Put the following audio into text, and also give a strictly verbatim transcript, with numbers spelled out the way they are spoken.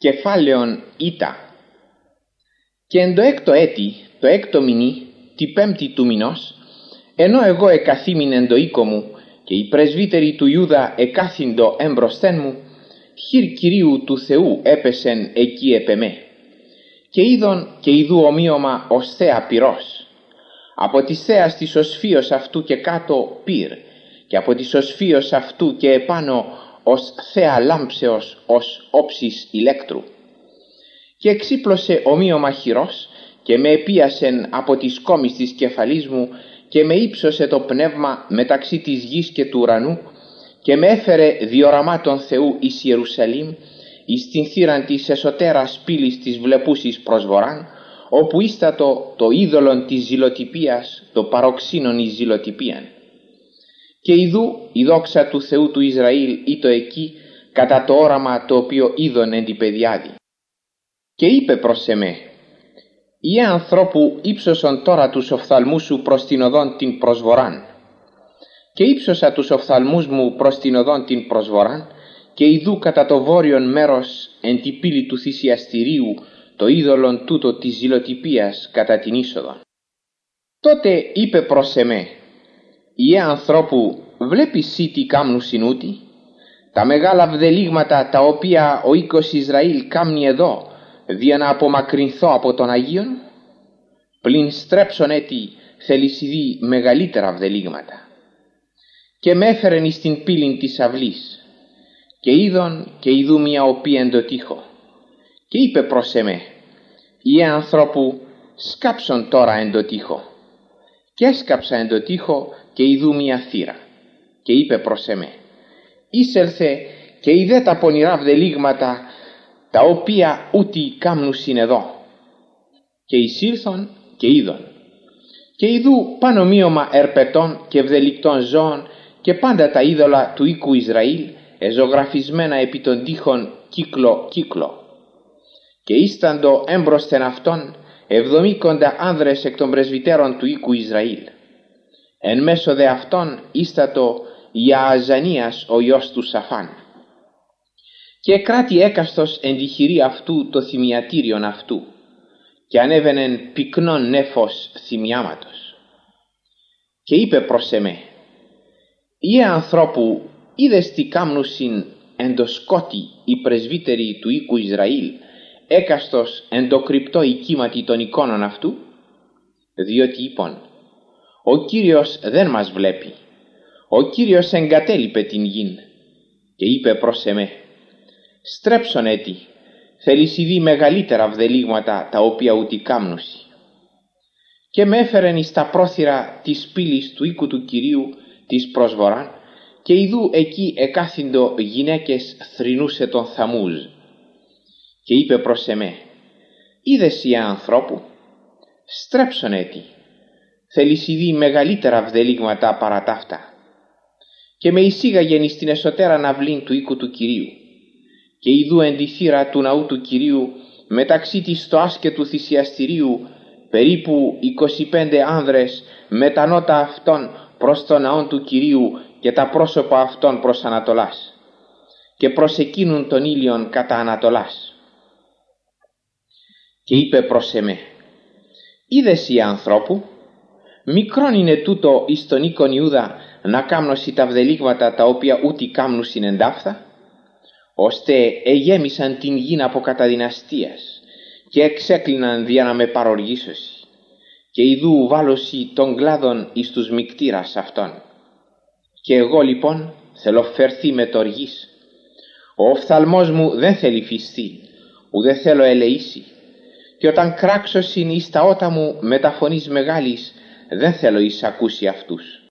Κεφάλαιον Ήτα. Και εν το έκτο έτη, το έκτο μηνύ, τη πέμπτη του μηνός, ενώ εγώ εκαθήμην εν το οίκο μου και οι πρεσβύτεροι του Ιούδα εκάθυντο έμπροσθέν μου, χειρ Κυρίου του Θεού έπεσεν εκεί επ' εμέ. Και είδον και ειδού ομοίωμα ως θέα πυρός. Από της θέας της οσφίος αυτού και κάτω πυρ, και από της οσφίος αυτού και επάνω ως θέα λάμψεως ως όψης ηλέκτρου. Και εξύπλωσε ομοίωμα χειρός και με επίασεν από τις κόμεις της κεφαλής μου και με ύψωσε το πνεύμα μεταξύ της γης και του ουρανού και με έφερε διοραμάτων Θεού εις Ιερουσαλήμ, εις την θύραν της εσωτέρας πύλης της βλεπούσης προς βορράν, όπου ίστατο το είδωλον της ζηλοτυπίας, το παροξύνον εις ζηλοτυπίαν. Και ιδού η δόξα του Θεού του Ισραήλ ήτο εκεί κατά το όραμα το οποίο είδον εν τη παιδιάδη. Και είπε προς εμέ: «Ιε ανθρώπου, ύψωσον τώρα τους οφθαλμούς σου προς την οδόν την προσβοράν». Και ύψωσα τους οφθαλμούς μου προς την οδόν την προσβοράν, και ιδού κατά το βόρειον μέρος εν τη πύλη του θυσιαστηρίου το είδωλον τούτο της ζηλοτυπίας κατά την είσοδον. Τότε είπε προς εμέ: «Ιε ανθρώπου, βλέπεις σύ τι κάμνου συνούτι, τα μεγάλα βδελίγματα τα οποία ο οίκος Ισραήλ κάμνει εδώ, δια να απομακρυνθώ από τον Αγίον? Πλην στρέψον έτη θέλεις δει μεγαλύτερα βδελίγματα». Και με έφερεν εις την πύλην της αυλής, και είδον και ειδού μια οπή εν το τοίχο. Και είπε προς εμέ: «Ιε ανθρώπου, σκάψον τώρα εν το τοίχο». Και έσκαψα εν το τοίχο και ειδού μια θύρα. Και είπε προς εμέ: «Είσελθε και είδε τα πονηρά βδελίγματα τα οποία ούτι κάμνουσιν εδώ». Και εισήλθον και είδον. Και ειδού πανομοίωμα ερπετών και βδελικτών ζώων και πάντα τα είδωλα του οίκου Ισραήλ, εζωγραφισμένα επί των τοίχων κύκλο κύκλο. Και ίσταντο έμπροσθεν αυτών εβδομήκοντα άνδρες εκ των πρεσβυτέρων του οίκου Ισραήλ. Εν μέσω δε αυτών ίστατο Ιααζανίας ο ιός του Σαφάν. Και κράτη έκαστος εν τη χειρή αυτού το θυμιατήριον αυτού, και ανέβαινεν πυκνόν νέφος θυμιάματος. Και είπε προς εμέ: «Ιε ανθρώπου, είδες τι κάμνουσιν εν το σκότι οι πρεσβύτεροι του οίκου Ισραήλ, έκαστος εν το κρυπτό οικίματι των εικόνων αυτού? Διότι είπον: ο Κύριος δεν μας βλέπει, ο Κύριος εγκατέλειπε την γην». Και είπε προς εμέ: «Στρέψον έτη, θέλεις δει μεγαλύτερα βδελίγματα τα οποία ούτι κάμνουσι». Και με έφερεν εις τα πρόθυρα της πύλης του οίκου του Κυρίου της προσβοράν, και ιδού εκεί εκάθυντο γυναίκες θρηνούσε τον Θαμούζ. Και είπε προς εμέ: «Είδες ιε ανθρώπου, στρέψον έτη, θέλεις δει μεγαλύτερα βδελίγματα παρά ταύτα». Και με εισήγαγεν εις την εσωτέραν αυλήν του οίκου του Κυρίου. Και ιδού εν τη θύρα του ναού του Κυρίου, μεταξύ της στοάς και του θυσιαστηρίου, περίπου είκοσι πέντε άνδρες με τα νότα αυτών προς τον ναόν του Κυρίου και τα πρόσωπα αυτών προς Ανατολάς, και προς εκείνουν τον ήλιον κατά Ανατολάς. Και είπε προς εμέ: «Είδες ιε ανθρώπου, μικρόν είναι τούτο εις τον οίκον Ιούδα να κάμνωσι τα βδελίγματα τα οποία ούτι κάμνουσιν εν ταύτα, ώστε εγέμισαν την γην από καταδυναστίας και εξέκλειναν δια να με παροργήσωσι, και ιδού βάλωσι των κλάδων εις τους μικτήρας αυτών. Και εγώ λοιπόν θέλω φερθεί με τοργής. Ο οφθαλμός μου δεν θέλει φυστεί, ουδέ θέλω ελεήσει, και όταν κράξωσιν εις τα ότα μου με τα φωνής μεγάλης, δεν θέλω εισακούσει αυτούς».